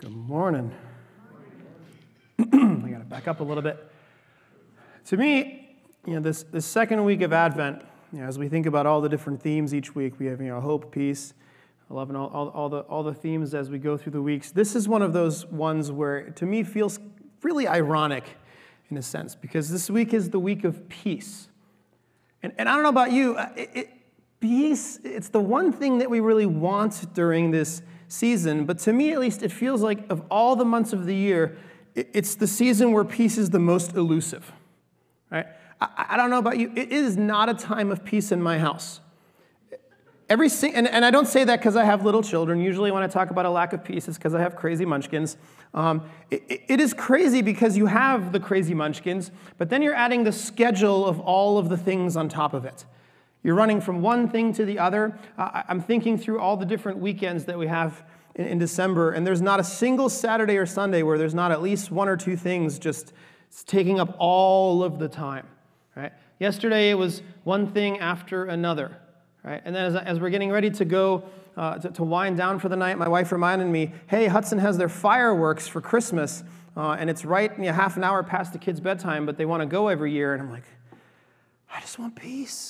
Good morning. I got to back up a little bit. To me, this second week of Advent, as we think about all the different themes each week, we have hope, peace, love, and all the themes as we go through the weeks. This is one of those ones where, to me, feels really ironic in a sense, because this week is the week of peace. And I don't know about you, peace, it's the one thing that we really want during this season, but to me at least, it feels like of all the months of the year, it's the season where peace is the most elusive, right? I don't know about you, it is not a time of peace in my house. And I don't say that because I have little children. Usually when I talk about a lack of peace, it's because I have crazy munchkins. It is crazy because you have the crazy munchkins, but then you're adding the schedule of all of the things on top of it. You're running from one thing to the other. I'm thinking through all the different weekends that we have in December, and there's not a single Saturday or Sunday where there's not at least one or two things just taking up all of the time, right? Yesterday it was one thing after another, right? And then as we're getting ready to go to wind down for the night, my wife reminded me, hey, Hudson has their fireworks for Christmas, and it's right half an hour past the kids' bedtime, but they want to go every year. And I'm like, I just want peace.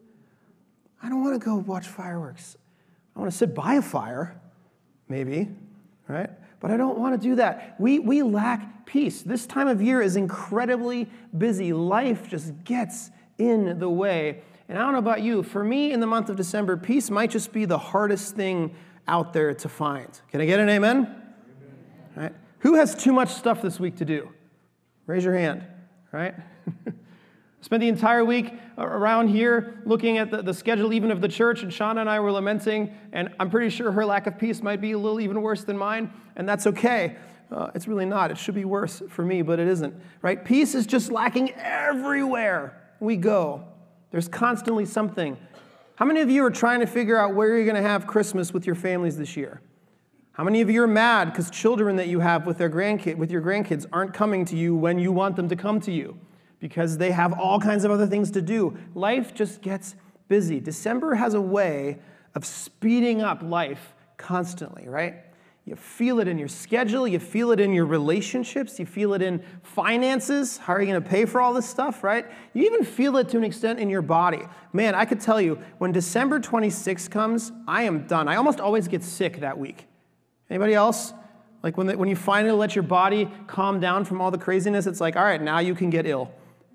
I don't want to go watch fireworks. I want to sit by a fire, maybe, right? But I don't want to do that. We lack peace. This time of year is incredibly busy. Life just gets in the way. And I don't know about you, for me in the month of December, peace might just be the hardest thing out there to find. Can I get an amen? Amen. Right? Who has too much stuff this week to do? Raise your hand, right? Spent the entire week around here looking at the schedule even of the church, and Shauna and I were lamenting, and I'm pretty sure her lack of peace might be a little even worse than mine, and that's okay. It's really not. It should be worse for me, but it isn't, right? Peace is just lacking everywhere we go. There's constantly something. How many of you are trying to figure out where you're going to have Christmas with your families this year? How many of you are mad because children that you have with your grandkids aren't coming to you when you want them to come to you? Because they have all kinds of other things to do. Life just gets busy. December has a way of speeding up life constantly, right? You feel it in your schedule. You feel it in your relationships. You feel it in finances. How are you going to pay for all this stuff, right? You even feel it to an extent in your body. Man, I could tell you, when December 26th comes, I am done. I almost always get sick that week. Anybody else? Like when you finally let your body calm down from all the craziness, it's like, all right, now you can get ill.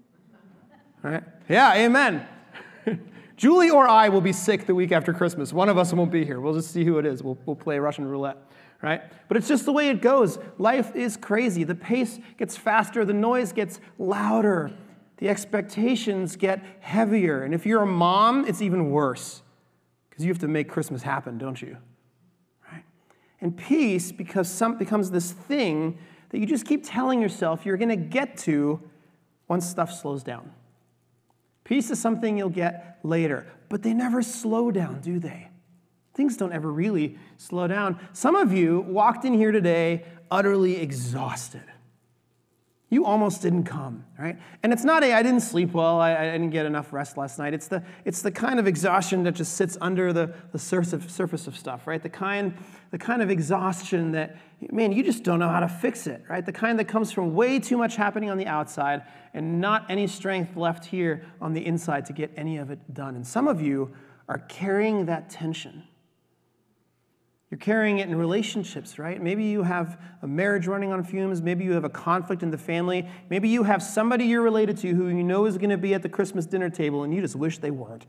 All right? Yeah, amen. Julie or I will be sick the week after Christmas. One of us won't be here. We'll just see who it is. We'll play Russian roulette, right? But it's just the way it goes. Life is crazy. The pace gets faster. The noise gets louder. The expectations get heavier. And if you're a mom, it's even worse because you have to make Christmas happen, don't you? Right? And peace becomes this thing that you just keep telling yourself you're going to get to once stuff slows down. Peace is something you'll get later, but they never slow down, do they? Things don't ever really slow down. Some of you walked in here today utterly exhausted. You almost didn't come, right? And it's not I didn't sleep well, I didn't get enough rest last night. It's the kind of exhaustion that just sits under the surface of stuff, right? The kind of exhaustion that, man, you just don't know how to fix it, right? The kind that comes from way too much happening on the outside and not any strength left here on the inside to get any of it done. And some of you are carrying that tension. You're carrying it in relationships, right? Maybe you have a marriage running on fumes. Maybe you have a conflict in the family. Maybe you have somebody you're related to who you know is going to be at the Christmas dinner table and you just wish they weren't.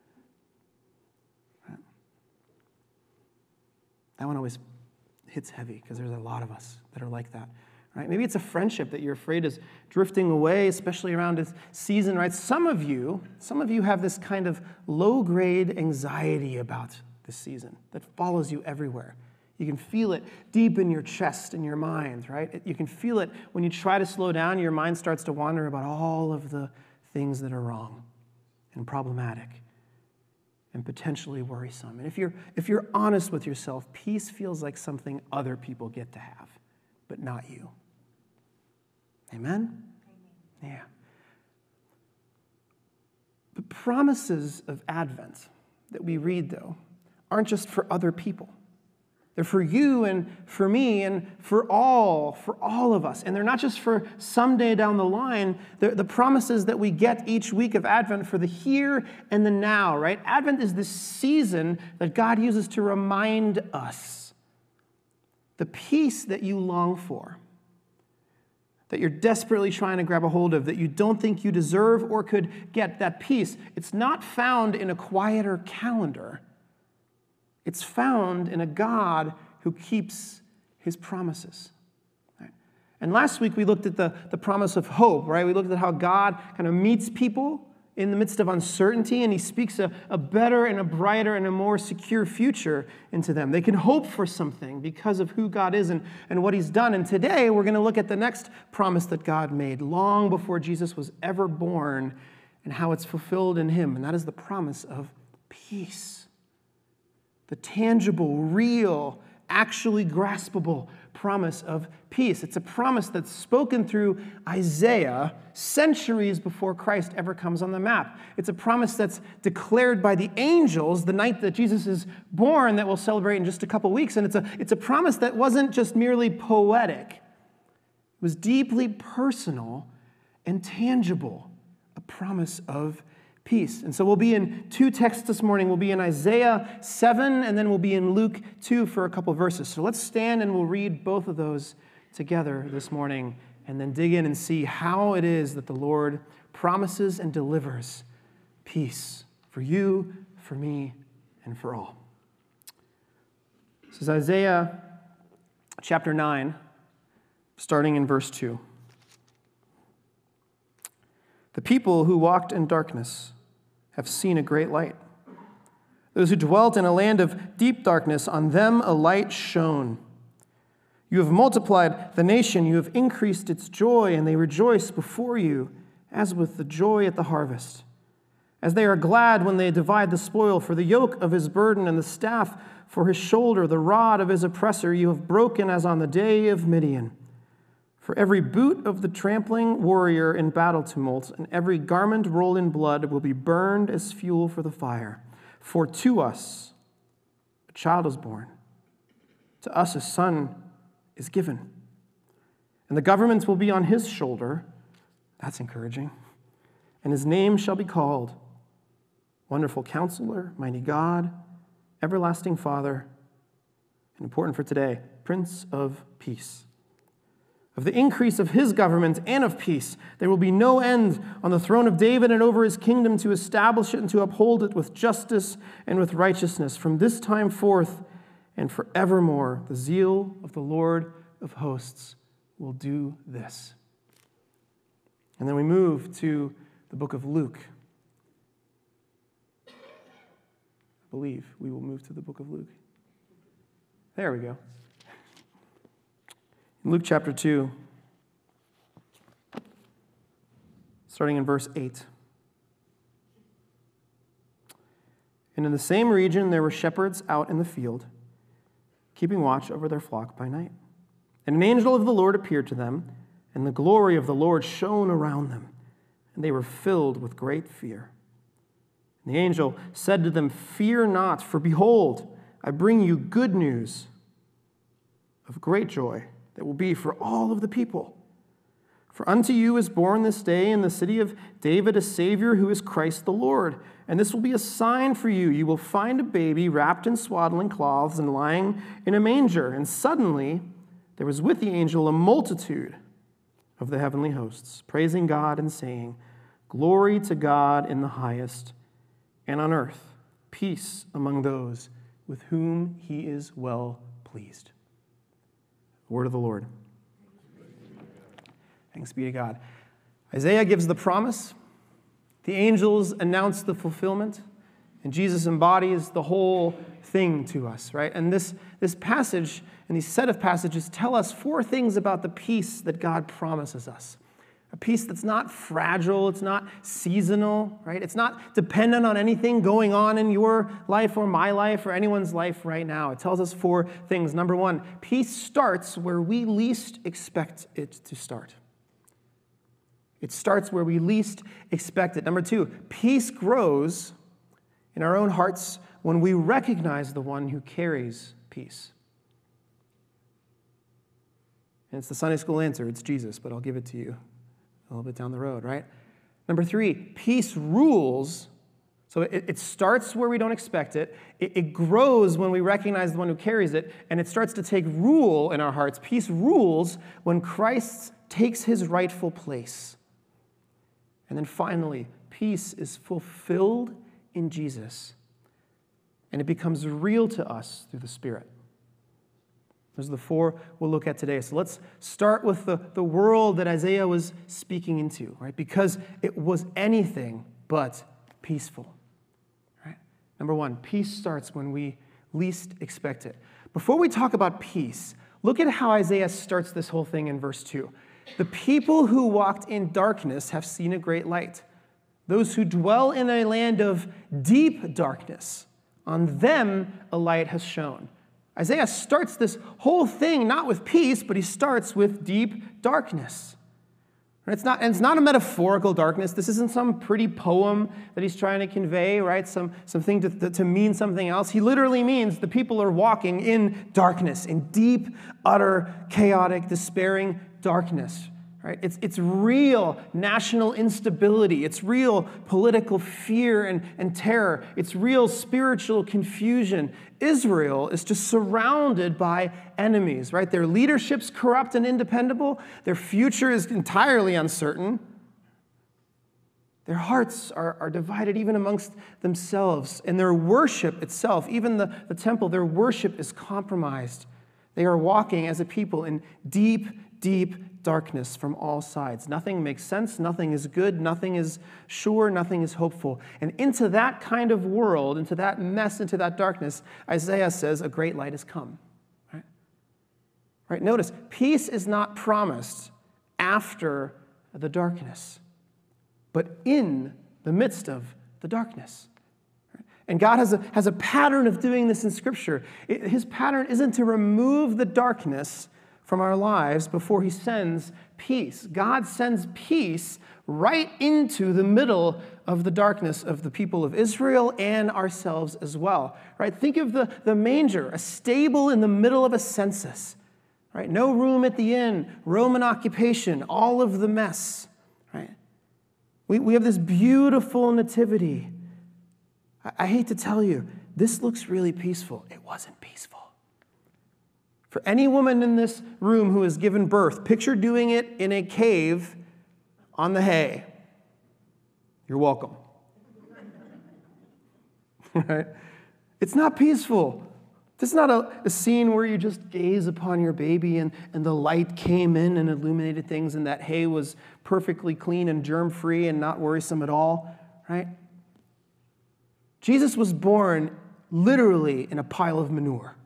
That one always hits heavy because there's a lot of us that are like that, right? Maybe it's a friendship that you're afraid is drifting away, especially around this season, right? Some of you have this kind of low-grade anxiety about this season that follows you everywhere. You can feel it deep in your chest and your mind, right? You can feel it when you try to slow down, your mind starts to wander about all of the things that are wrong and problematic and potentially worrisome. And if you're honest with yourself, peace feels like something other people get to have, but not you. Amen? Yeah. The promises of Advent that we read, though, aren't just for other people. They're for you and for me and for all of us. And they're not just for someday down the line. They're the promises that we get each week of Advent for the here and the now, right? Advent is this season that God uses to remind us the peace that you long for, that you're desperately trying to grab a hold of, that you don't think you deserve or could get. That peace, it's not found in a quieter calendar. It's found in a God who keeps his promises. Right? And last week we looked at the promise of hope, right? We looked at how God kind of meets people in the midst of uncertainty, and he speaks a better and a brighter and a more secure future into them. They can hope for something because of who God is and what he's done. And today we're going to look at the next promise that God made long before Jesus was ever born and how it's fulfilled in him, and that is the promise of peace. The tangible, real, actually graspable promise of peace. It's a promise that's spoken through Isaiah centuries before Christ ever comes on the map. It's a promise that's declared by the angels the night that Jesus is born that we'll celebrate in just a couple weeks. And it's a promise that wasn't just merely poetic. It was deeply personal and tangible, a promise of peace. And so we'll be in two texts this morning. We'll be in Isaiah 7, and then we'll be in Luke 2 for a couple verses. So let's stand and we'll read both of those together this morning and then dig in and see how it is that the Lord promises and delivers peace for you, for me, and for all. This is Isaiah chapter 9, starting in verse 2. The people who walked in darkness have seen a great light. Those who dwelt in a land of deep darkness, on them a light shone. You have multiplied the nation, you have increased its joy, and they rejoice before you, as with the joy at the harvest. As they are glad when they divide the spoil, for the yoke of his burden and the staff for his shoulder, the rod of his oppressor, you have broken as on the day of Midian. For every boot of the trampling warrior in battle tumult and every garment rolled in blood will be burned as fuel for the fire. For to us a child is born, to us a son is given, and the government will be on his shoulder. That's encouraging. And his name shall be called Wonderful Counselor, Mighty God, Everlasting Father, and important for today, Prince of Peace. Of the increase of his government and of peace, there will be no end on the throne of David and over his kingdom, to establish it and to uphold it with justice and with righteousness from this time forth and forevermore. The zeal of the Lord of hosts will do this. And then we move to the book of Luke. I believe we will move to the book of Luke. There we go. In Luke chapter 2, starting in verse 8. And in the same region there were shepherds out in the field, keeping watch over their flock by night. And an angel of the Lord appeared to them, and the glory of the Lord shone around them, and they were filled with great fear. And the angel said to them, "Fear not, for behold, I bring you good news of great joy that will be for all of the people. For unto you is born this day in the city of David a Savior who is Christ the Lord. And this will be a sign for you. You will find a baby wrapped in swaddling cloths and lying in a manger." And suddenly there was with the angel a multitude of the heavenly hosts, praising God and saying, "Glory to God in the highest, and on earth peace among those with whom he is well pleased." Word of the Lord. Thanks be to God. Isaiah gives the promise. The angels announce the fulfillment. And Jesus embodies the whole thing to us, right? And this passage and these set of passages tell us four things about the peace that God promises us. A peace that's not fragile, it's not seasonal, right? It's not dependent on anything going on in your life or my life or anyone's life right now. It tells us four things. Number one, peace starts where we least expect it to start. It starts where we least expect it. Number two, peace grows in our own hearts when we recognize the one who carries peace. And it's the Sunday school answer. It's Jesus, but I'll give it to you a little bit down the road, right? Number 3, peace rules. So it starts where we don't expect it. It grows when we recognize the one who carries it, and it starts to take rule in our hearts. Peace rules when Christ takes his rightful place. And then finally, peace is fulfilled in Jesus, and it becomes real to us through the Spirit. Those are the 4 we'll look at today. So let's start with the world that Isaiah was speaking into, right? Because it was anything but peaceful. Right? Number 1, peace starts when we least expect it. Before we talk about peace, look at how Isaiah starts this whole thing in verse 2. The people who walked in darkness have seen a great light. Those who dwell in a land of deep darkness, on them a light has shone. Isaiah starts this whole thing not with peace, but he starts with deep darkness. It's not a metaphorical darkness. This isn't some pretty poem that he's trying to convey, right? Something to mean something else. He literally means the people are walking in darkness, in deep, utter, chaotic, despairing darkness. Right? It's real national instability. It's real political fear and terror. It's real spiritual confusion. Israel is just surrounded by enemies, right? Their leadership's corrupt and independable. Their future is entirely uncertain. Their hearts are divided even amongst themselves. And their worship itself, even the temple, their worship is compromised. They are walking as a people in deep, deep darkness from all sides. Nothing makes sense, nothing is good, nothing is sure, nothing is hopeful. And into that kind of world, into that mess, into that darkness, Isaiah says a great light has come. Right? Notice, peace is not promised after the darkness, but in the midst of the darkness. And God has a pattern of doing this in Scripture. His pattern isn't to remove the darkness from our lives before he sends peace. God sends peace right into the middle of the darkness of the people of Israel and ourselves as well. Right? Think of the manger, a stable in the middle of a census. Right? No room at the inn, Roman occupation, all of the mess. Right? We have this beautiful nativity. I hate to tell you, this looks really peaceful. It wasn't peaceful. For any woman in this room who has given birth, picture doing it in a cave on the hay. You're welcome. Right? It's not peaceful. This is not a scene where you just gaze upon your baby and the light came in and illuminated things and that hay was perfectly clean and germ-free and not worrisome at all. Right? Jesus was born literally in a pile of manure.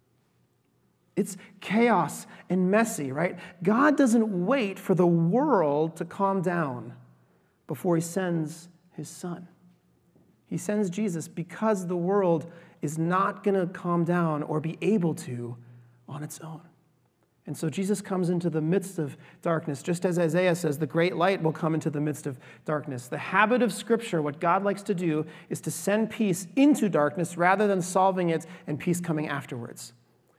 It's chaos and messy, right? God doesn't wait for the world to calm down before he sends his son. He sends Jesus because the world is not going to calm down or be able to on its own. And so Jesus comes into the midst of darkness, just as Isaiah says, the great light will come into the midst of darkness. The habit of Scripture, what God likes to do, is to send peace into darkness rather than solving it and peace coming afterwards.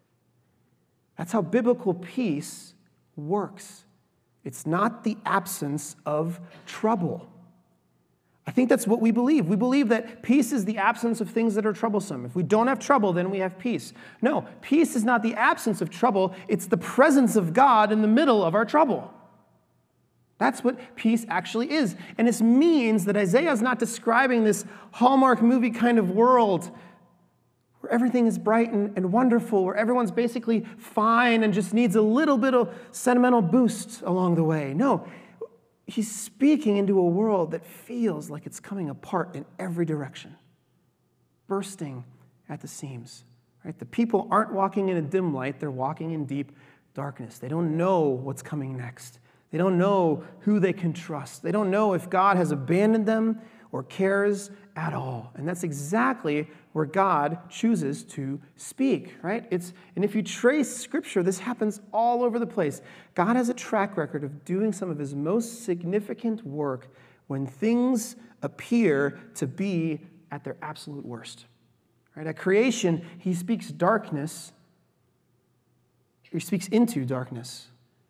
That's how biblical peace works. It's not the absence of trouble. I think that's what we believe. We believe that peace is the absence of things that are troublesome. If we don't have trouble, then we have peace. No, peace is not the absence of trouble. It's the presence of God in the middle of our trouble. That's what peace actually is. And this means that Isaiah is not describing this Hallmark movie kind of world where everything is bright and wonderful, where everyone's basically fine and just needs a little bit of sentimental boost along the way. No, he's speaking into a world that feels like it's coming apart in every direction, bursting at the seams. Right? The people aren't walking in a dim light, they're walking in deep darkness. They don't know what's coming next. They don't know who they can trust. They don't know if God has abandoned them or cares at all. And that's exactly where God chooses to speak, right? And if you trace Scripture, this happens all over the place. God has a track record of doing some of his most significant work when things appear to be at their absolute worst. Right? At creation, he speaks into darkness.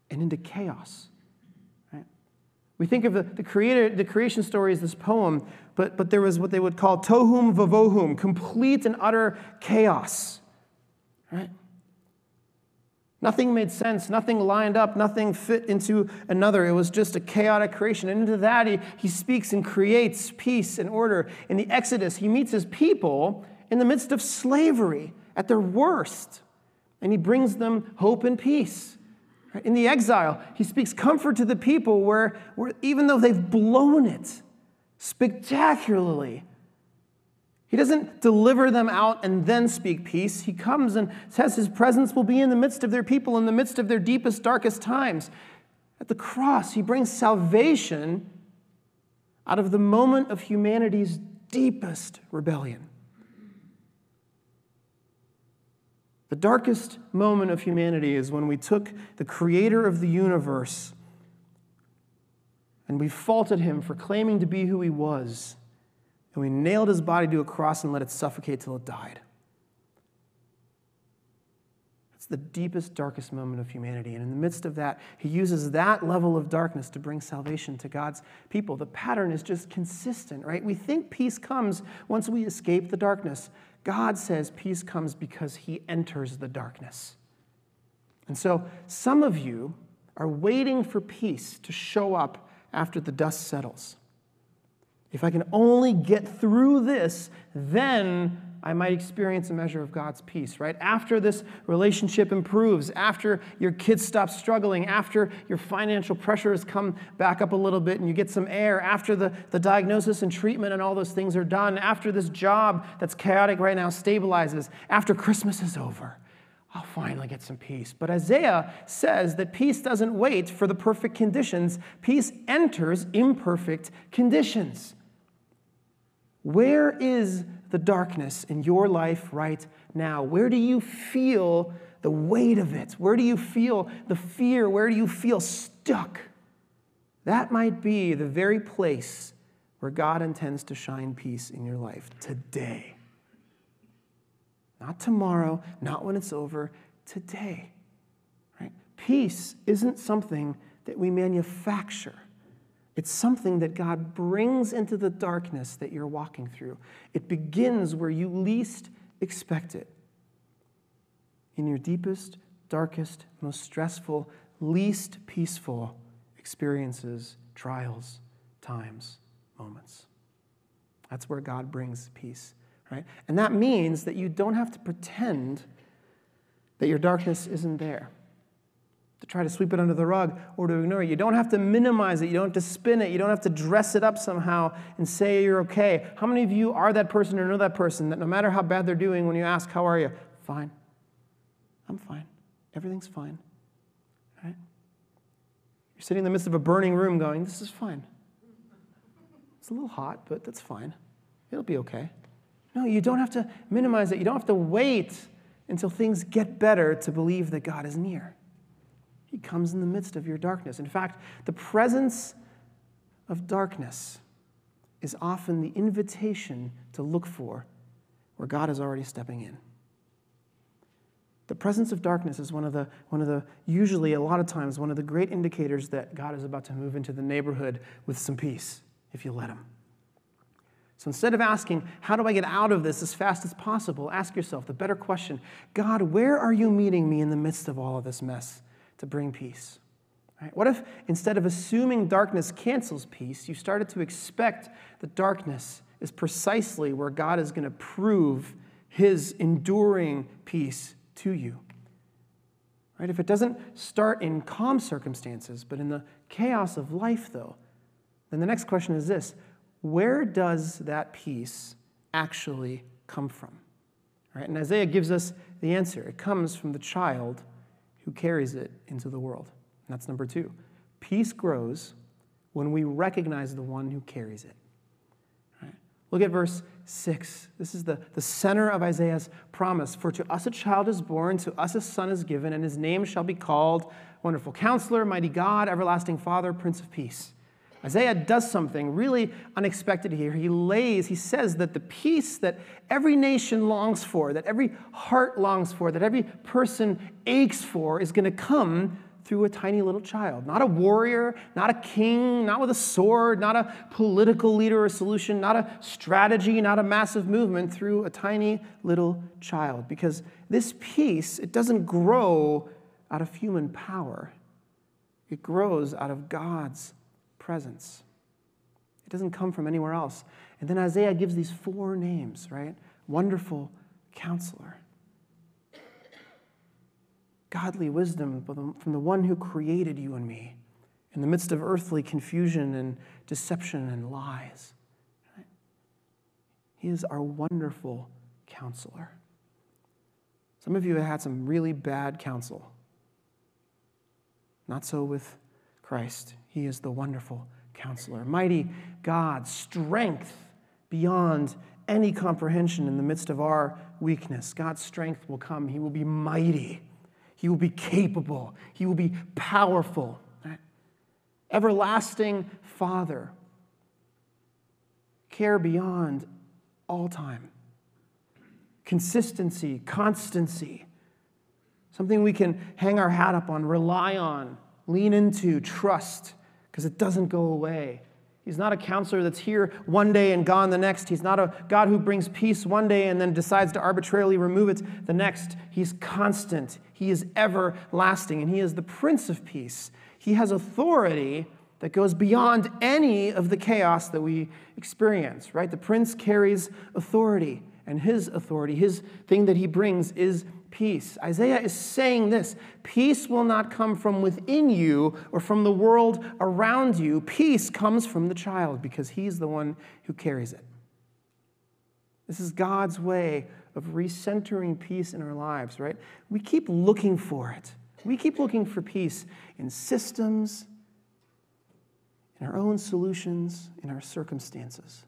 and into chaos. Right? We think of the creation story as this poem, but there was what they would call tohum vavohum, complete and utter chaos. Right? Nothing made sense, nothing lined up, nothing fit into another. It was just a chaotic creation. And into that, he speaks and creates peace and order. In the Exodus, he meets his people in the midst of slavery at their worst, and he brings them hope and peace. In the exile, he speaks comfort to the people where even though they've blown it spectacularly, he doesn't deliver them out and then speak peace. He comes and says his presence will be in the midst of their people, in the midst of their deepest, darkest times. At the cross, he brings salvation out of the moment of humanity's deepest rebellion. The darkest moment of humanity is when we took the creator of the universe and we faulted him for claiming to be who he was. And we nailed his body to a cross and let it suffocate till it died. It's the deepest, darkest moment of humanity. And in the midst of that, he uses that level of darkness to bring salvation to God's people. The pattern is just consistent, right? We think peace comes once we escape the darkness. God says peace comes because he enters the darkness. And so some of you are waiting for peace to show up after the dust settles. If I can only get through this, then I might experience a measure of God's peace, right? After this relationship improves, after your kids stop struggling, after your financial pressures come back up a little bit and you get some air, after the diagnosis and treatment and all those things are done, after this job that's chaotic right now stabilizes, after Christmas is over, I'll finally get some peace. But Isaiah says that peace doesn't wait for the perfect conditions. Peace enters imperfect conditions. Where is the darkness in your life right now? Where do you feel the weight of it? Where do you feel the fear? Where do you feel stuck? That might be the very place where God intends to shine peace in your life today. Not tomorrow, not when it's over, today. Right? Peace isn't something that we manufacture. It's something that God brings into the darkness that you're walking through. It begins where you least expect it. In your deepest, darkest, most stressful, least peaceful experiences, trials, times, moments. That's where God brings peace, right? And that means that you don't have to pretend that your darkness isn't there, to try to sweep it under the rug or to ignore it. You don't have to minimize it. You don't have to spin it. You don't have to dress it up somehow and say you're okay. How many of you are that person or know that person that no matter how bad they're doing, when you ask, how are you? Fine. I'm fine. Everything's fine. Right? You're sitting in the midst of a burning room going, this is fine. It's a little hot, but that's fine. It'll be okay. No, you don't have to minimize it. You don't have to wait until things get better to believe that God is near. He comes in the midst of your darkness. In fact, the presence of darkness is often the invitation to look for where God is already stepping in. The presence of darkness is one of the usually a lot of times one of the great indicators that God is about to move into the neighborhood with some peace, if you let him. So instead of asking, how do I get out of this as fast as possible, ask yourself the better question, God, where are you meeting me in the midst of all of this mess to bring peace? Right? What if instead of assuming darkness cancels peace, you started to expect that darkness is precisely where God is going to prove his enduring peace to you? Right? If it doesn't start in calm circumstances, but in the chaos of life, though, then the next question is this: where does that peace actually come from? Right? And Isaiah gives us the answer. It comes from the child who carries it into the world. And that's number 2. Peace grows when we recognize the one who carries it. Right? Look at verse 6. This is the center of Isaiah's promise. For to us a child is born, to us a son is given, and his name shall be called Wonderful Counselor, Mighty God, Everlasting Father, Prince of Peace. Isaiah does something really unexpected here. He says that the peace that every nation longs for, that every heart longs for, that every person aches for, is going to come through a tiny little child. Not a warrior, not a king, not with a sword, not a political leader or solution, not a strategy, not a massive movement, through a tiny little child. Because this peace, it doesn't grow out of human power. It grows out of God's presence. It doesn't come from anywhere else. And then Isaiah gives these 4 names, right? Wonderful Counselor. Godly wisdom from the one who created you and me in the midst of earthly confusion and deception and lies. Right? He is our wonderful Counselor. Some of you have had some really bad counsel. Not so with Christ. He is the wonderful Counselor. Mighty God, strength beyond any comprehension in the midst of our weakness. God's strength will come. He will be mighty. He will be capable. He will be powerful. Right? Everlasting Father. Care beyond all time. Consistency, constancy. Something we can hang our hat up on, rely on, lean into, trust, because it doesn't go away. He's not a counselor that's here one day and gone the next. He's not a God who brings peace one day and then decides to arbitrarily remove it the next. He's constant. He is everlasting, and he is the Prince of Peace. He has authority that goes beyond any of the chaos that we experience, right? The Prince carries authority, and his authority, his thing that he brings is peace. Isaiah is saying this: peace will not come from within you or from the world around you. Peace comes from the child because he's the one who carries it. This is God's way of recentering peace in our lives, right? We keep looking for it. We keep looking for peace in systems, in our own solutions, in our circumstances.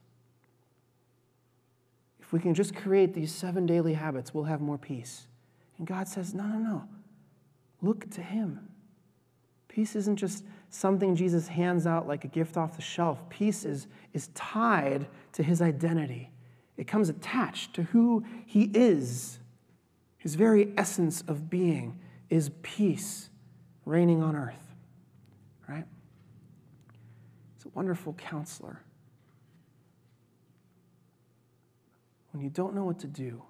If we can just create these 7 daily habits, we'll have more peace. And God says, no. Look to him. Peace isn't just something Jesus hands out like a gift off the shelf. Peace is tied to his identity. It comes attached to who he is. His very essence of being is peace reigning on earth. Right? He's a wonderful counselor. When you don't know what to do,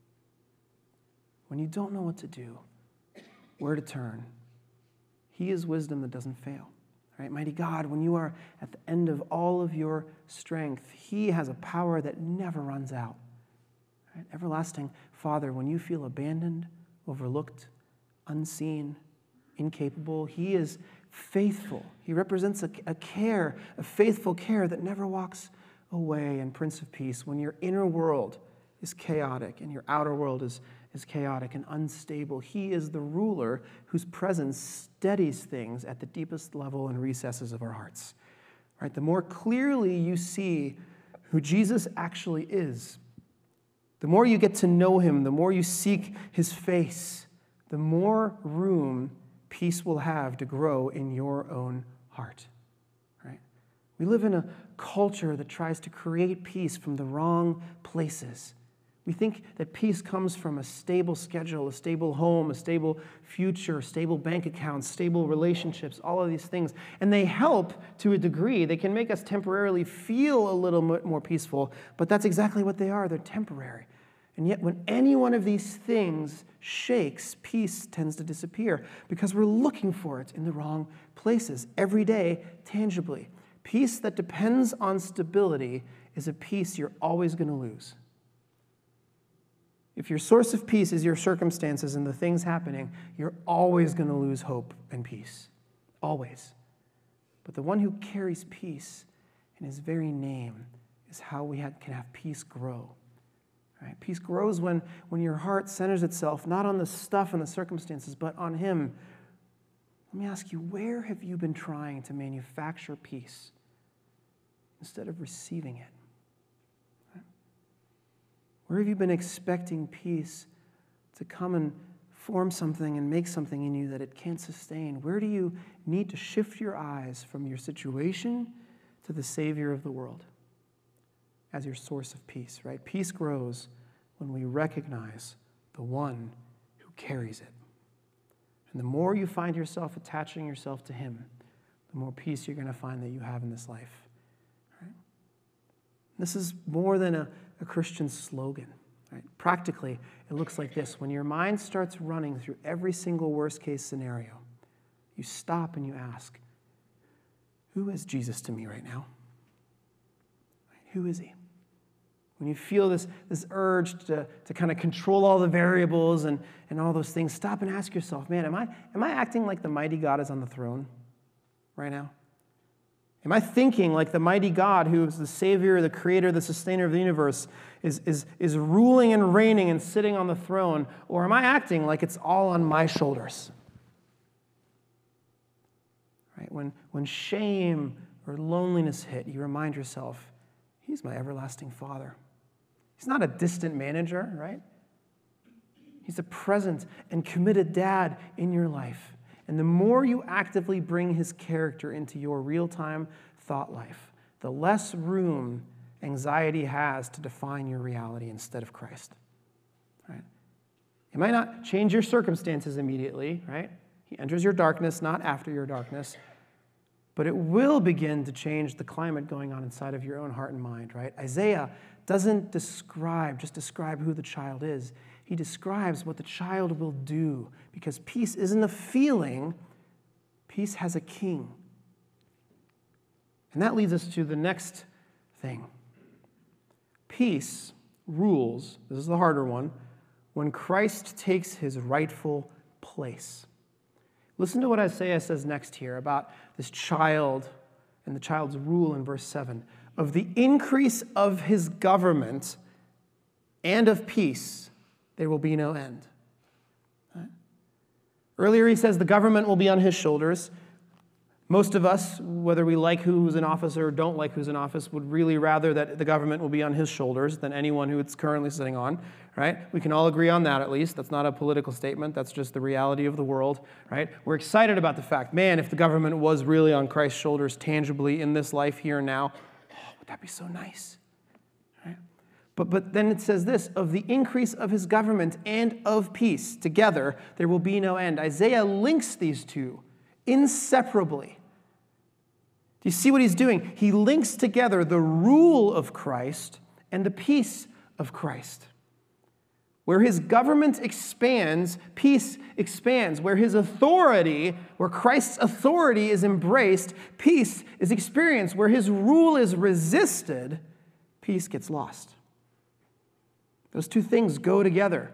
where to turn, he is wisdom that doesn't fail. Right? Mighty God, when you are at the end of all of your strength, he has a power that never runs out. Right? Everlasting Father, when you feel abandoned, overlooked, unseen, incapable, he is faithful. He represents a faithful care that never walks away. And Prince of Peace, when your inner world is chaotic and your outer world is chaotic and unstable, he is the ruler whose presence steadies things at the deepest level and recesses of our hearts. Right? The more clearly you see who Jesus actually is, the more you get to know him, the more you seek his face, the more room peace will have to grow in your own heart. Right? We live in a culture that tries to create peace from the wrong places. We think that peace comes from a stable schedule, a stable home, a stable future, stable bank accounts, stable relationships, all of these things. And they help to a degree. They can make us temporarily feel a little bit more peaceful, but that's exactly what they are. They're temporary. And yet when any one of these things shakes, peace tends to disappear because we're looking for it in the wrong places every day, tangibly. Peace that depends on stability is a peace you're always going to lose. If your source of peace is your circumstances and the things happening, you're always going to lose hope and peace. Always. But the one who carries peace in his very name is how we can have peace grow. Right? Peace grows when your heart centers itself not on the stuff and the circumstances, but on him. Let me ask you, where have you been trying to manufacture peace instead of receiving it? Where have you been expecting peace to come and form something and make something in you that it can't sustain? Where do you need to shift your eyes from your situation to the Savior of the world as your source of peace, right? Peace grows when we recognize the one who carries it. And the more you find yourself attaching yourself to him, the more peace you're going to find that you have in this life. Right? This is more than a Christian slogan. Right? Practically, it looks like this. When your mind starts running through every single worst-case scenario, you stop and you ask, who is Jesus to me right now? Who is he? When you feel this urge to kind of control all the variables and all those things, stop and ask yourself, man, am I acting like the mighty God is on the throne right now? Am I thinking like the mighty God who is the Savior, the Creator, the Sustainer of the universe is ruling and reigning and sitting on the throne? Or am I acting like it's all on my shoulders? Right? When shame or loneliness hit, you remind yourself, he's my everlasting Father. He's not a distant manager, right? He's a present and committed dad in your life. And the more you actively bring his character into your real-time thought life, the less room anxiety has to define your reality instead of Christ. Right? It might not change your circumstances immediately, right? He enters your darkness, not after your darkness. But it will begin to change the climate going on inside of your own heart and mind, right? Isaiah doesn't just describe who the child is. He describes what the child will do, because peace isn't a feeling. Peace has a king. And that leads us to the next thing. Peace rules, this is the harder one, when Christ takes his rightful place. Listen to what Isaiah says next here about this child and the child's rule in verse 7. Of the increase of his government and of peace, there will be no end. Right? Earlier he says the government will be on his shoulders. Most of us, whether we like who's in office or don't like who's in office, would really rather that the government will be on his shoulders than anyone who it's currently sitting on, right? We can all agree on that at least. That's not a political statement. That's just the reality of the world, right? We're excited about the fact, man, if the government was really on Christ's shoulders tangibly in this life here and now, would that be so nice, right? But then it says this, of the increase of his government and of peace, together there will be no end. Isaiah links these two inseparably. Do you see what he's doing? He links together the rule of Christ and the peace of Christ. Where his government expands, peace expands. Where his authority, where Christ's authority is embraced, peace is experienced. Where his rule is resisted, peace gets lost. Those two things go together.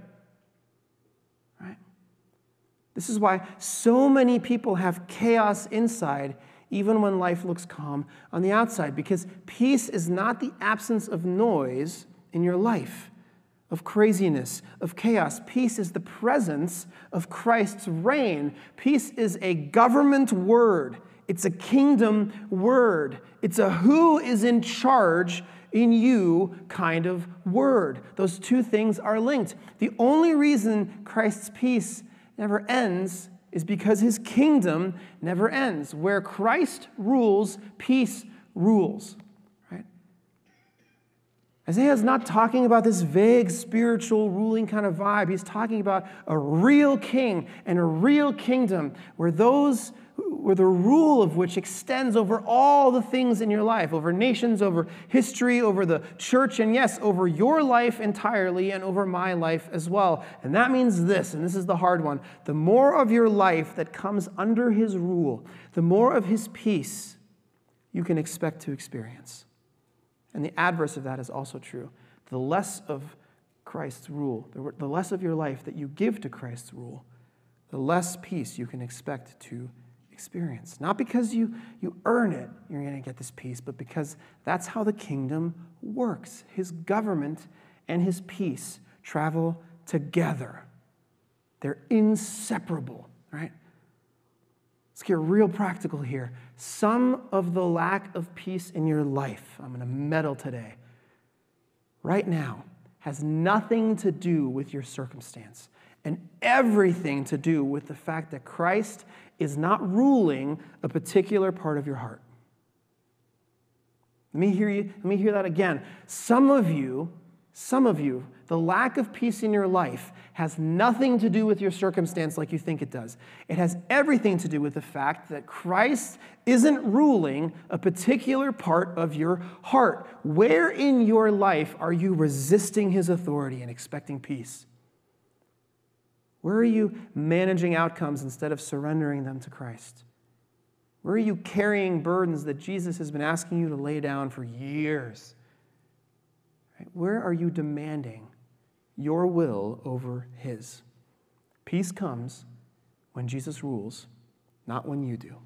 Right? This is why so many people have chaos inside, even when life looks calm on the outside, because peace is not the absence of noise in your life, of craziness, of chaos. Peace is the presence of Christ's reign. Peace is a government word. It's a kingdom word. It's a who is in charge in you kind of word. Those two things are linked. The only reason Christ's peace never ends is because his kingdom never ends. Where Christ rules, peace rules. Right? Isaiah is not talking about this vague spiritual ruling kind of vibe. He's talking about a real king and a real kingdom where the rule of which extends over all the things in your life, over nations, over history, over the church, and yes, over your life entirely and over my life as well. And that means this, and this is the hard one, the more of your life that comes under his rule, the more of his peace you can expect to experience. And the adverse of that is also true. The less of Christ's rule, the less of your life that you give to Christ's rule, the less peace you can expect to experience. Not because you earn it, you're going to get this peace, but because that's how the kingdom works. His government and his peace travel together. They're inseparable, right? Let's get real practical here. Some of the lack of peace in your life, I'm going to meddle today, right now, has nothing to do with your circumstance and everything to do with the fact that Christ is not ruling a particular part of your heart. Let me hear that again. Some of Some of you, the lack of peace in your life has nothing to do with your circumstance like you think it does. It has everything to do with the fact that Christ isn't ruling a particular part of your heart. Where in your life are you resisting his authority and expecting peace? Where are you managing outcomes instead of surrendering them to Christ? Where are you carrying burdens that Jesus has been asking you to lay down for years? Where are you demanding your will over his? Peace comes when Jesus rules, not when you do.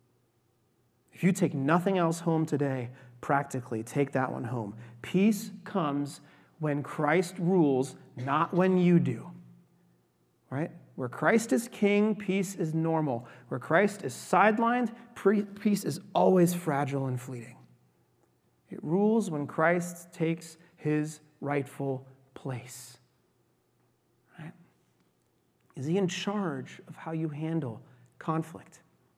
If you take nothing else home today, practically take that one home. Peace comes when Christ rules, not when you do. Right? Where Christ is king, peace is normal. Where Christ is sidelined, peace is always fragile and fleeting. It rules when Christ takes his rightful place. Right? Is he in charge of how you handle conflict?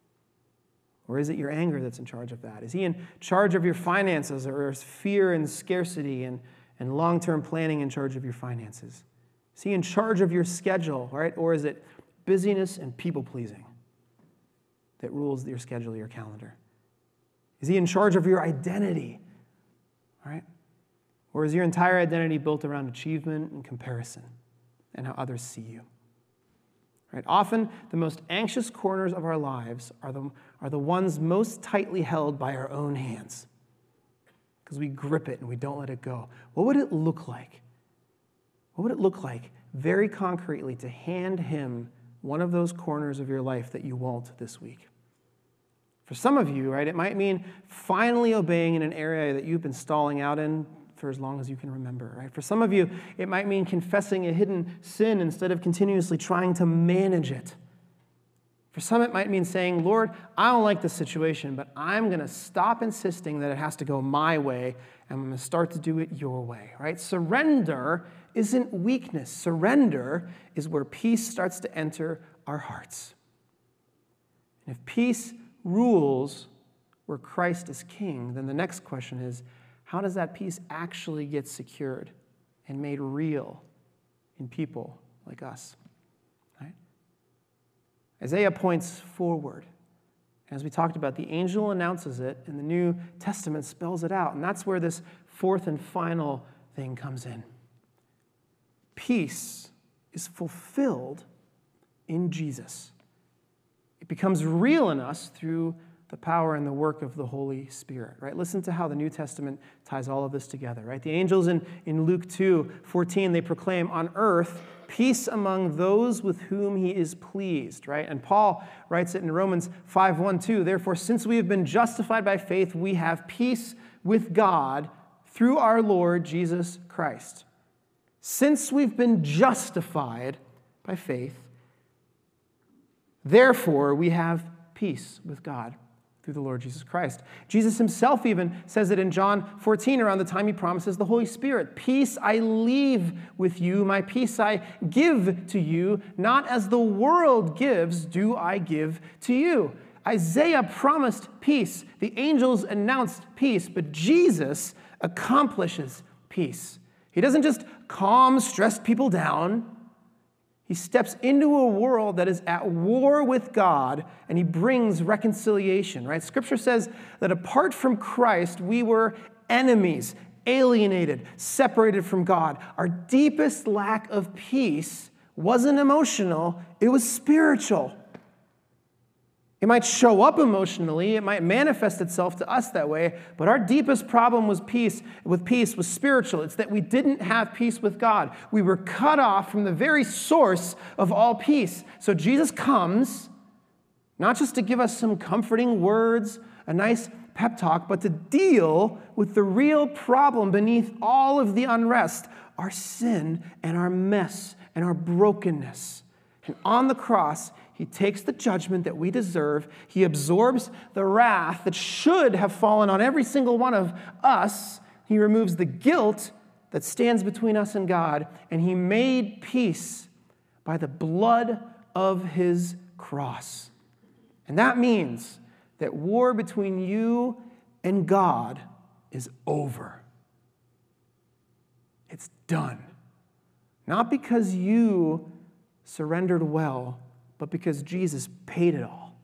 Or is it your anger that's in charge of that? Is he in charge of your finances, or is fear and scarcity and long-term planning in charge of your finances? Is he in charge of your schedule, right? Or is it busyness and people-pleasing that rules your schedule, your calendar? Is he in charge of your identity, right? Or is your entire identity built around achievement and comparison and how others see you? Right? Often, the most anxious corners of our lives are the ones most tightly held by our own hands, because we grip it and we don't let it go. What would it look like? What would it look like, very concretely, to hand him one of those corners of your life that you won't this week? For some of you, right, it might mean finally obeying in an area that you've been stalling out in for as long as you can remember, right? For some of you, it might mean confessing a hidden sin instead of continuously trying to manage it. For some, it might mean saying, Lord, I don't like this situation, but I'm going to stop insisting that it has to go my way, and I'm going to start to do it your way, right? Surrender isn't weakness. Surrender is where peace starts to enter our hearts. And if peace rules where Christ is king, then the next question is, how does that peace actually get secured and made real in people like us? Right? Isaiah points forward. As we talked about, the angel announces it, and the New Testament spells it out. And that's where this fourth and final thing comes in. Peace is fulfilled in Jesus. It becomes real in us through the power and the work of the Holy Spirit, right? Listen to how the New Testament ties all of this together, right? The angels in Luke 2:14, they proclaim on earth peace among those with whom he is pleased, right? And Paul writes it in Romans 5:1-2, therefore, since we have been justified by faith, we have peace with God through our Lord Jesus Christ. Since we've been justified by faith, therefore, we have peace with God through the Lord Jesus Christ. Jesus himself even says it in John 14, around the time he promises the Holy Spirit. Peace I leave with you, my peace I give to you, not as the world gives, do I give to you. Isaiah promised peace. The angels announced peace, but Jesus accomplishes peace. He doesn't just calm stressed people down. He steps into a world that is at war with God, and he brings reconciliation, right? Scripture says that apart from Christ, we were enemies, alienated, separated from God. Our deepest lack of peace wasn't emotional, it was spiritual. It might show up emotionally, it might manifest itself to us that way, but our deepest problem with peace was spiritual. It's that we didn't have peace with God. We were cut off from the very source of all peace. So Jesus comes, not just to give us some comforting words, a nice pep talk, but to deal with the real problem beneath all of the unrest, our sin and our mess and our brokenness. And on the cross, he takes the judgment that we deserve. He absorbs the wrath that should have fallen on every single one of us. He removes the guilt that stands between us and God, and he made peace by the blood of his cross. And that means that war between you and God is over. It's done. Not because you surrendered well, but because Jesus paid it all.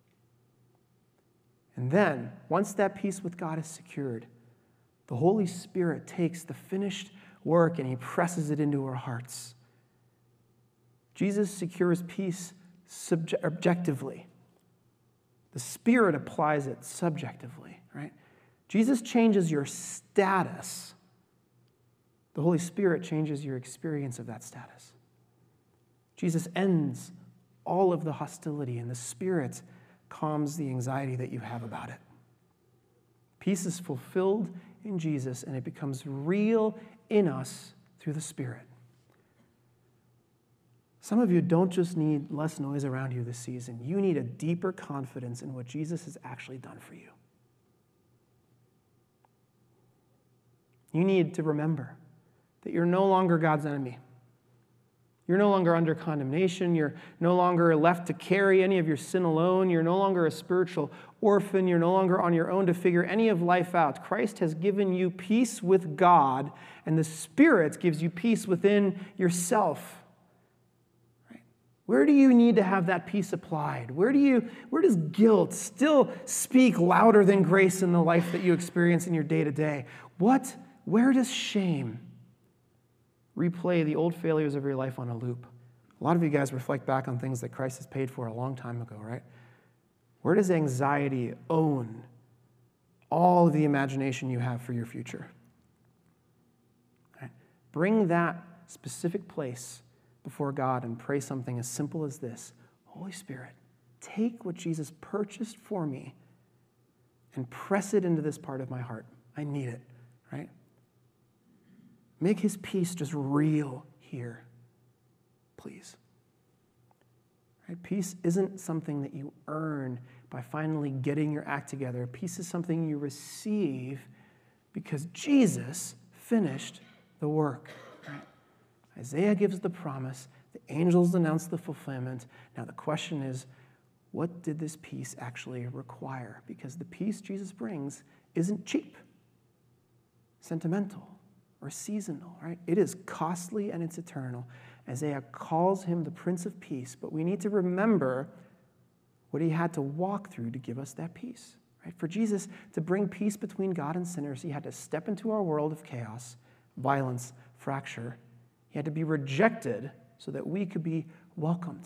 And then, once that peace with God is secured, the Holy Spirit takes the finished work and he presses it into our hearts. Jesus secures peace objectively. The Spirit applies it subjectively, right? Jesus changes your status. The Holy Spirit changes your experience of that status. Jesus ends all of the hostility, and the Spirit calms the anxiety that you have about it. Peace is fulfilled in Jesus, and it becomes real in us through the Spirit. Some of you don't just need less noise around you this season. You need a deeper confidence in what Jesus has actually done for you. You need to remember that you're no longer God's enemy. You're no longer under condemnation. You're no longer left to carry any of your sin alone. You're no longer a spiritual orphan. You're no longer on your own to figure any of life out. Christ has given you peace with God, and the Spirit gives you peace within yourself. Right? Where do you need to have that peace applied? Where does guilt still speak louder than grace in the life that you experience in your day-to-day? Where does shame replay the old failures of your life on a loop? A lot of you guys reflect back on things that Christ has paid for a long time ago, right? Where does anxiety own all of the imagination you have for your future? Right? Bring that specific place before God and pray something as simple as this. Holy Spirit, take what Jesus purchased for me and press it into this part of my heart. I need it, right? Make his peace just real here, please. Right? Peace isn't something that you earn by finally getting your act together. Peace is something you receive because Jesus finished the work. Right? Isaiah gives the promise. The angels announce the fulfillment. Now the question is, what did this peace actually require? Because the peace Jesus brings isn't cheap, sentimental, or seasonal, right? It is costly and it's eternal. Isaiah calls him the Prince of Peace, but we need to remember what he had to walk through to give us that peace, right? For Jesus to bring peace between God and sinners, he had to step into our world of chaos, violence, fracture. He had to be rejected so that we could be welcomed.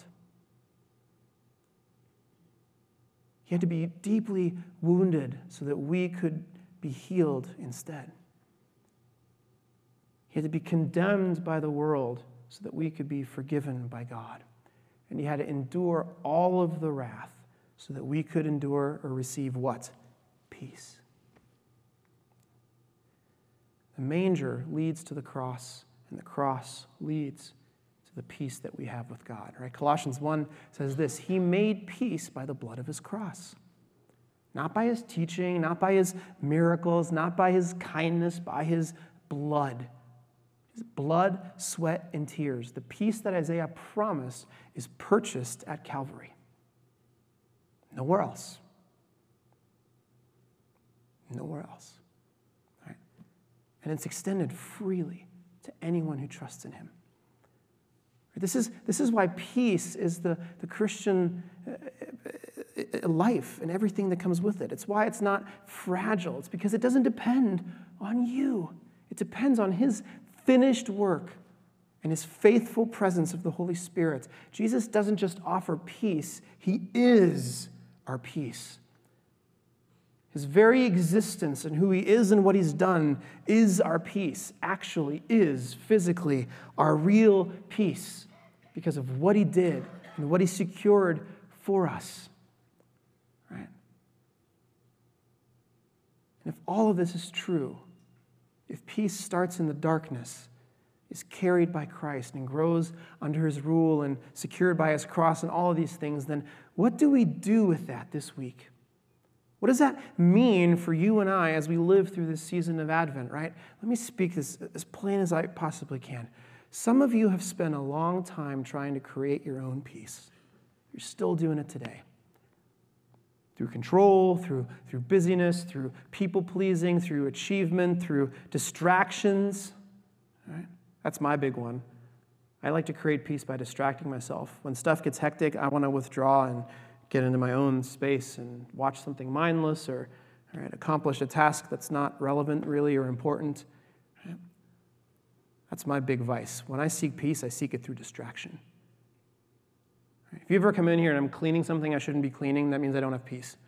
He had to be deeply wounded so that we could be healed instead. He had to be condemned by the world so that we could be forgiven by God. And he had to endure all of the wrath so that we could endure or receive what? Peace. The manger leads to the cross, and the cross leads to the peace that we have with God. Right? Colossians 1 says this, he made peace by the blood of his cross. Not by his teaching, not by his miracles, not by his kindness, by his blood. His blood, sweat, and tears. The peace that Isaiah promised is purchased at Calvary. Nowhere else. Nowhere else. Right? And it's extended freely to anyone who trusts in him. This is why peace is the Christian life and everything that comes with it. It's why it's not fragile. It's because it doesn't depend on you. It depends on his finished work and his faithful presence of the Holy Spirit. Jesus doesn't just offer peace, he is our peace. His very existence and who he is and what he's done is our peace, actually is physically our real peace because of what he did and what he secured for us. Right? And if all of this is true, if peace starts in the darkness, is carried by Christ and grows under his rule and secured by his cross and all of these things, then what do we do with that this week? What does that mean for you and I as we live through this season of Advent, right? Let me speak this as plain as I possibly can. Some of you have spent a long time trying to create your own peace. You're still doing it today. Through control, through busyness, through people-pleasing, through achievement, through distractions. Right? That's my big one. I like to create peace by distracting myself. When stuff gets hectic, I want to withdraw and get into my own space and watch something mindless or accomplish a task that's not relevant really or important. Right? That's my big vice. When I seek peace, I seek it through distraction. Right? If you ever come in here and I'm cleaning something I shouldn't be cleaning, that means I don't have peace.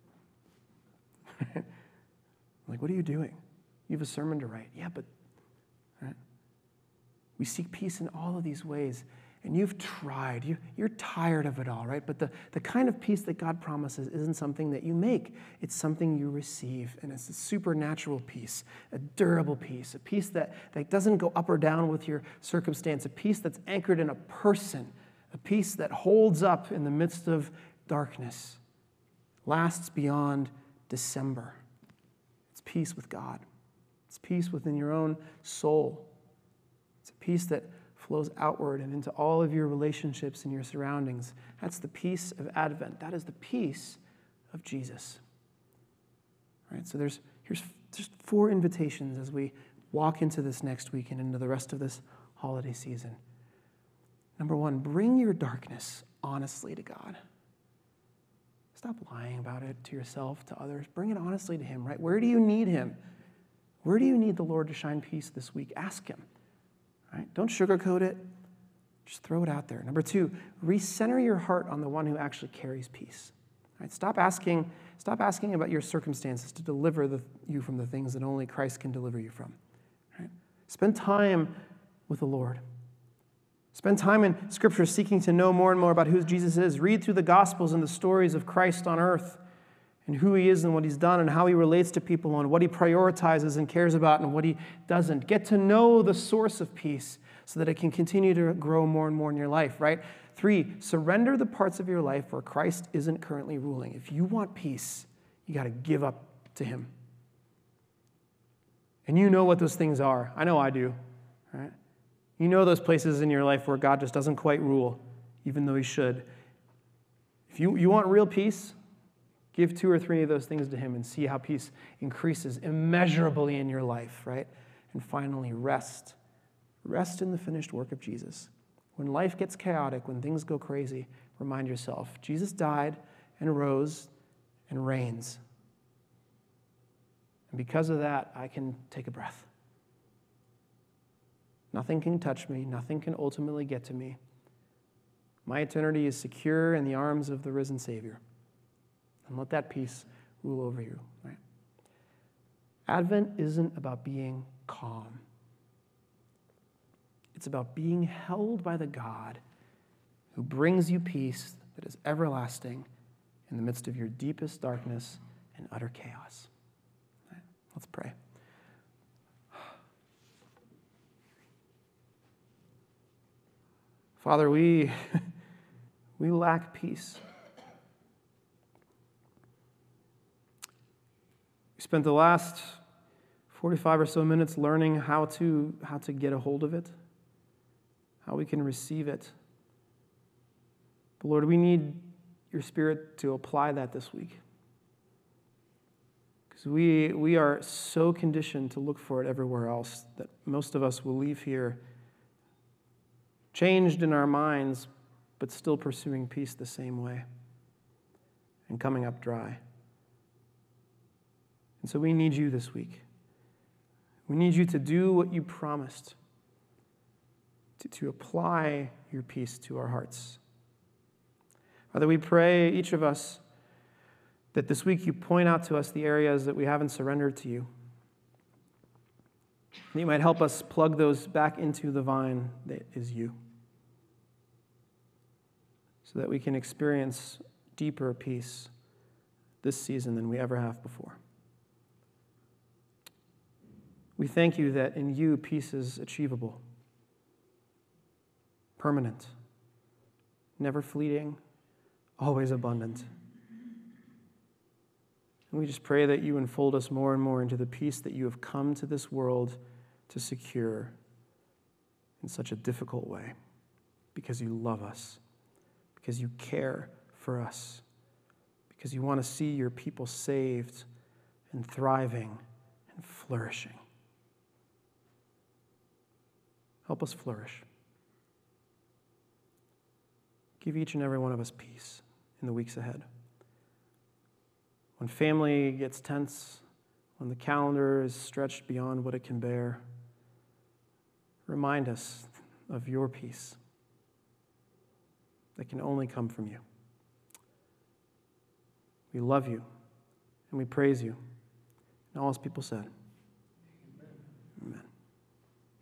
Like, what are you doing? You have a sermon to write. Yeah, but right? We seek peace in all of these ways. And you've tried. You're tired of it all, right? But the kind of peace that God promises isn't something that you make. It's something you receive. And it's a supernatural peace, a durable peace, a peace that doesn't go up or down with your circumstance, a peace that's anchored in a person, a peace that holds up in the midst of darkness, lasts beyond December. It's peace with God. It's peace within your own soul. It's a peace that flows outward and into all of your relationships and your surroundings. That's the peace of Advent. That is the peace of Jesus. All right, so here's just 4 invitations as we walk into this next week and into the rest of this holiday season. Number 1, bring your darkness honestly to God. Stop lying about it to yourself, to others. Bring it honestly to Him, right? Where do you need Him? Where do you need the Lord to shine peace this week? Ask Him. Right? Don't sugarcoat it. Just throw it out there. Number 2, recenter your heart on the one who actually carries peace. Right? Stop asking about your circumstances to deliver you from the things that only Christ can deliver you from. Right? Spend time with the Lord. Spend time in Scripture seeking to know more and more about who Jesus is. Read through the Gospels and the stories of Christ on earth and who He is and what He's done and how He relates to people and what He prioritizes and cares about and what He doesn't. Get to know the source of peace so that it can continue to grow more and more in your life, right? 3, surrender the parts of your life where Christ isn't currently ruling. If you want peace, you got to give up to Him. And you know what those things are. I know I do, right? You know those places in your life where God just doesn't quite rule, even though He should. If you want real peace, give 2 or 3 of those things to Him and see how peace increases immeasurably in your life, right? And finally, rest. Rest in the finished work of Jesus. When life gets chaotic, when things go crazy, remind yourself, Jesus died and rose and reigns. And because of that, I can take a breath. Nothing can touch me. Nothing can ultimately get to me. My eternity is secure in the arms of the risen Savior. And let that peace rule over you. Right? Advent isn't about being calm. It's about being held by the God who brings you peace that is everlasting in the midst of your deepest darkness and utter chaos. Right? Let's pray. Father, we lack peace. We spent the last 45 or so minutes learning how to get a hold of it, how we can receive it. But Lord, we need your Spirit to apply that this week. Because we are so conditioned to look for it everywhere else that most of us will leave here changed in our minds, but still pursuing peace the same way and coming up dry. And so we need you this week. We need you to do what you promised, to apply your peace to our hearts. Father, we pray, each of us, that this week you point out to us the areas that we haven't surrendered to you. That you might help us plug those back into the vine that is you, so that we can experience deeper peace this season than we ever have before. We thank you that in you peace is achievable, permanent, never fleeting, always abundant. And we just pray that you enfold us more and more into the peace that you have come to this world to secure in such a difficult way, because you love us, because you care for us, because you want to see your people saved and thriving and flourishing. Help us flourish. Give each and every one of us peace in the weeks ahead. When family gets tense, when the calendar is stretched beyond what it can bear, remind us of your peace that can only come from you. We love you and we praise you. And all his people said,